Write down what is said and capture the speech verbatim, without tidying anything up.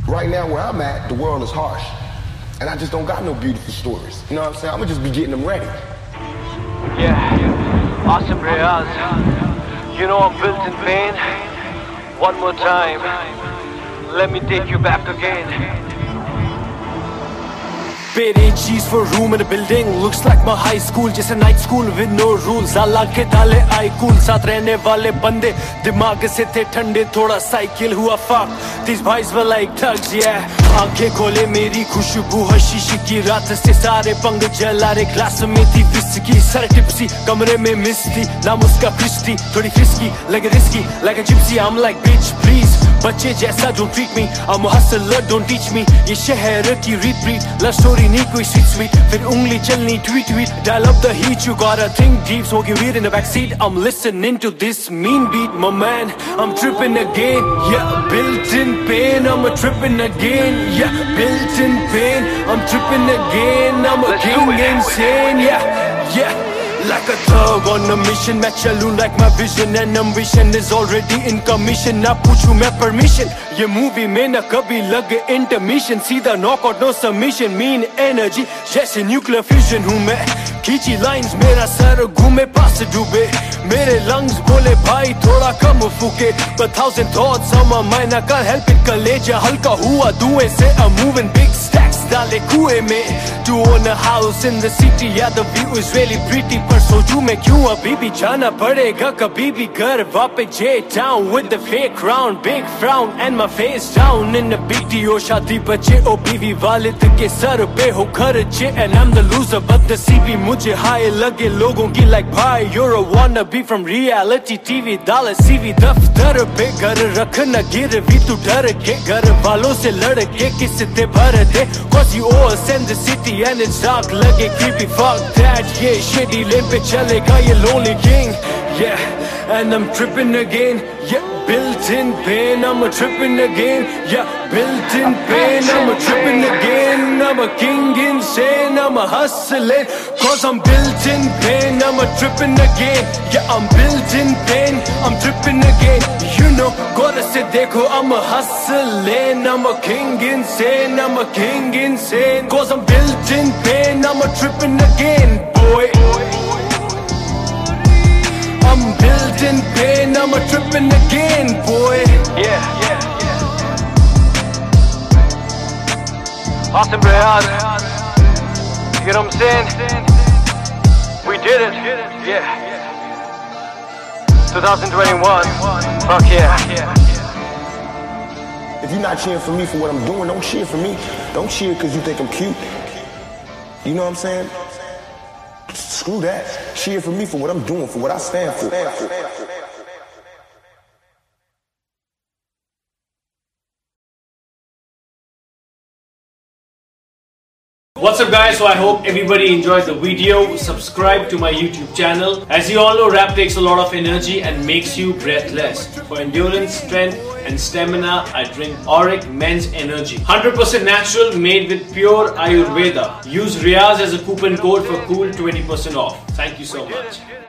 Right now where I'm at, the world is harsh. And I just don't got no beautiful stories. You know what I'm saying? I'm gonna just be getting them ready. Yeah, awesome Riyaz. You know I'm built in pain. One more time, let me take you back again. Paid eight G's for a room in a building. Looks like my high school, just a night school with no rules. Allah ke dale I cool. Saath rehne wale bande dimag se the thande. Thoda cycle hua fuck. These boys were like thugs, yeah. Aankhein khole meri khushbu hashish ki. Raat se sare pang jala re. Glass mein thi whiskey. Sar tipsy, kamre mein misty. Naam uska Christy, thodi frisky, like a risky, like a gypsy. I'm like bitch please, बच्चे जैसा don't treat me. I'm a hustler, don't teach me. ये शहर की read breed, love story नहीं कोई sweet sweet. फिर उंगली चलनी tweet tweet. Dial up the heat, you gotta think deep. Smoking weed in the backseat, I'm listening to this mean beat. My man, I'm tripping again. Yeah, built in pain, I'm a tripping again. Yeah, built in pain, I'm tripping again. I'm a king insane. Yeah, yeah. Like a thug on a mission, मैं चलूं like my vision and ambition is already in commission. ना पूछूं मैं permission, ये movie में ना कभी लगे intermission. सीधा knockout no submission, mean energy जैसे nuclear fusion हूँ मैं. खींची lines मेरा सर घूमे पास डूबे. मेरे lungs बोले भाई थोड़ा कम फूके. But thousand thoughts on my mind, I can't help it. कलेजा हल्का हुआ धुएं से. I'm moving big stacks डाले कुएं में. To own a house in the city, yeah the view is really pretty. पर सोचूं मैं क्यों अभी भी जाना पड़ेगा कभी भी घर वापस J-Town with the fake crown, big frown and my face down in the B T O. शादी बचे ओ बीवी वालिद के सर पे हो खर्चे and I'm the loser but the C V मुझे हाई लगे लोगों की like भाई you're a wannabe from reality T V. डाला C V दफ्तर पे घर रखना गिरवी तू डर के. घर वालों से लड़ के किससे भर दे cause you all send the city and it's dark लगे creepy. Fuck that, yeah shitty lane पे चलेगा ये lonely king. Yeah, and I'm tripping again. Yeah, built in pain, I'm a tripping again. Yeah, built in pain, I'm a tripping again. I'm a king insane, I'm a hustling cause I'm built in pain, I'm a tripping again. Yeah, I'm built in pain, I'm tripping again. You know, gotta say dekho, I'm a hustling. I'm a king insane, I'm a king insane cause I'm built in pain, I'm a tripping again, boy. I'm built in pain, I'm a tripping again, boy. Yeah, yeah, yeah. Awesome Riyaz. You know what I'm saying? We did it. Yeah. twenty twenty-one. Fuck yeah. If you're not cheering for me for what I'm doing, don't cheer for me. Don't cheer because you think I'm cute. You know what I'm saying? Screw that. Cheer for me for what I'm doing, for what I stand for. What's up guys, so I hope everybody enjoyed the video. Subscribe to my YouTube channel. As you all know, rap takes a lot of energy and makes you breathless. For endurance, strength and stamina, I drink Auric Men's Energy. one hundred percent natural, made with pure Ayurveda. Use Riyaz as a coupon code for cool twenty percent off. Thank you so much.